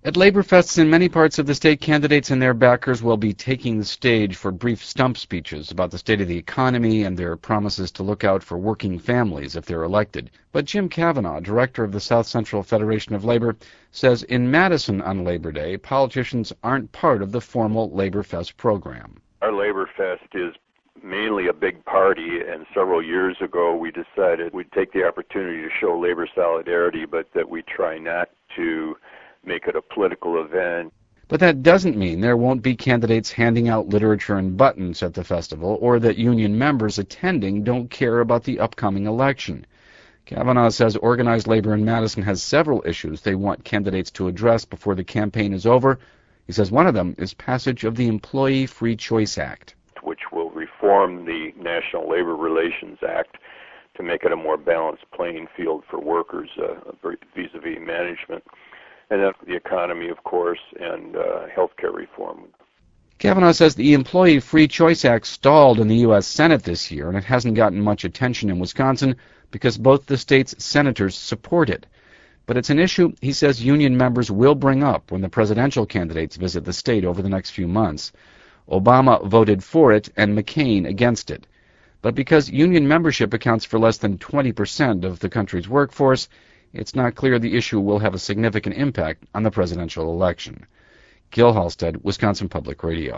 At labor fests in many parts of the state, candidates and their backers will be taking the stage for brief stump speeches about the state of the economy and their promises to look out for working families if they're elected. But Jim Kavanaugh, director of the South Central Federation of Labor, says in Madison on Labor Day, politicians aren't part of the formal Labor Fest program. Our Labor Fest is mainly a big party, and several years ago we decided we'd take the opportunity to show labor solidarity, but that we try not to make it a political event. But that doesn't mean there won't be candidates handing out literature and buttons at the festival, or that union members attending don't care about the upcoming election. Kavanaugh says organized labor in Madison has several issues they want candidates to address before the campaign is over. He says one of them is passage of the Employee Free Choice Act, which will reform the National Labor Relations Act to make it a more balanced playing field for workers vis-a-vis management. And then the economy, of course, and healthcare reform. Kavanaugh says the Employee Free Choice Act stalled in the U.S. Senate this year, and it hasn't gotten much attention in Wisconsin because both the state's senators support it. But it's an issue he says union members will bring up when the presidential candidates visit the state over the next few months. Obama voted for it and McCain against it. But because union membership accounts for less than 20% of the country's workforce, it's not clear the issue will have a significant impact on the presidential election. Gil Halstead, Wisconsin Public Radio.